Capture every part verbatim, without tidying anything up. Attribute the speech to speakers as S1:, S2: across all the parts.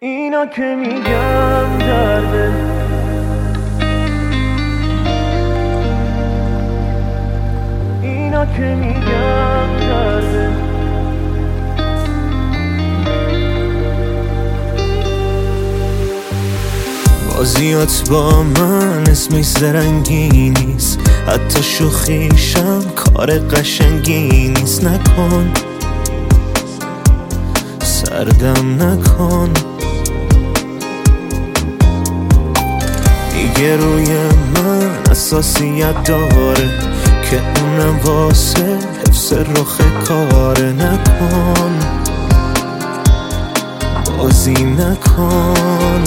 S1: اینا که میگم درده، اینا که میگم درده.
S2: بازیات با من اسمش زرنگی نیست، حتی شوخیشم کار قشنگی نیست. نکن سردم نکن، دیگه روی من اساسیت داره که اونم واسه حفظ رخ کاره. نکن بازی نکن،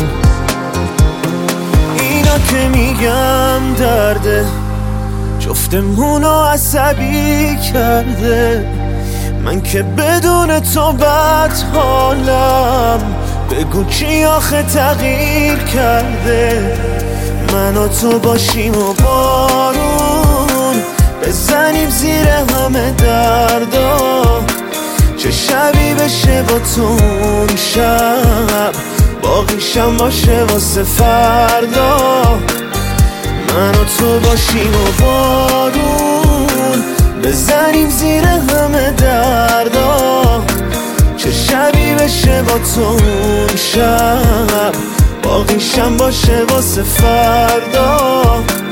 S2: اینا که میگم درده، جفتمونو عصبی کرده. من که بدون تو بد حالم، بگو چی آخه تغییر کرده. من و تو باشیم و بارون بزنیم زیر همه دردا، چه شبی بشه با تو اون شب، باقیشم باشه واسه فردا. من و تو باشیم و بارون بزنیم زیر همه دردا، چه شبی بشه با تو اون شب، باقیشم باشه واسه فردا.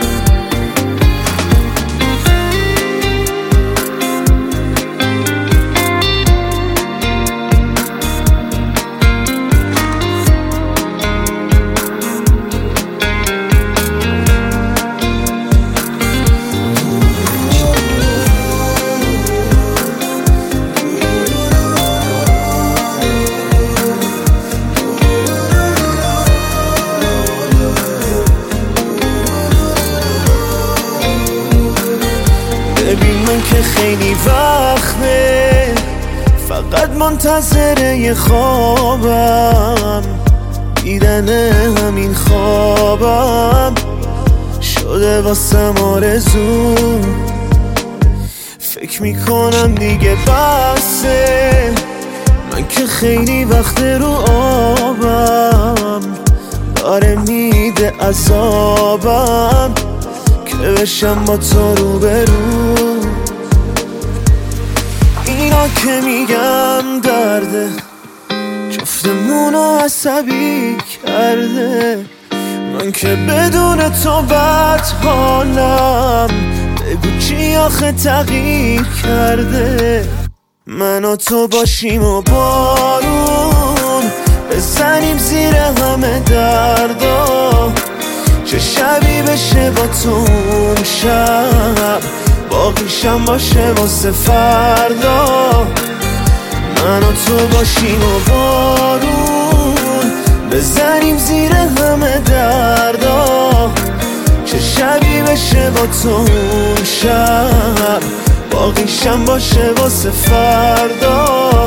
S2: ببین من که خیلی وقته فقط منتظر یه خوابم، دیدن همین خوابم شده واسم آرزو. فکر میکنم دیگه بسه، من که خیلی وقت رو آبم، داره میده عذابم که بشم با تو رو برو. اینا که میگم درده، جفتمونو عصبی کرده. من که بدون تو بد حالم، بگو چی آخه تغییر کرده. من و تو باشیم و بارون بزنیم زیر همه دردا، چه شبی بشه با تو اون شب، باقیشم باشه واسه فردا. من و تو باشیم و بارون بزنیم زیر همه دردا، چه شبی بشه با تو اون شب، باقیشم باشه واسه فردا.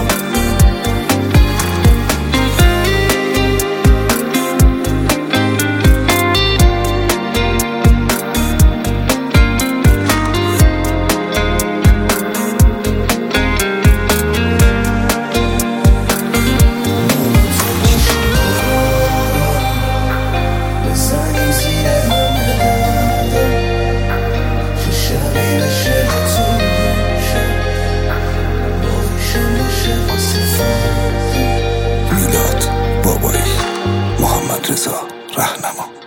S3: میلاد بابایی، محمد رضا رهنما.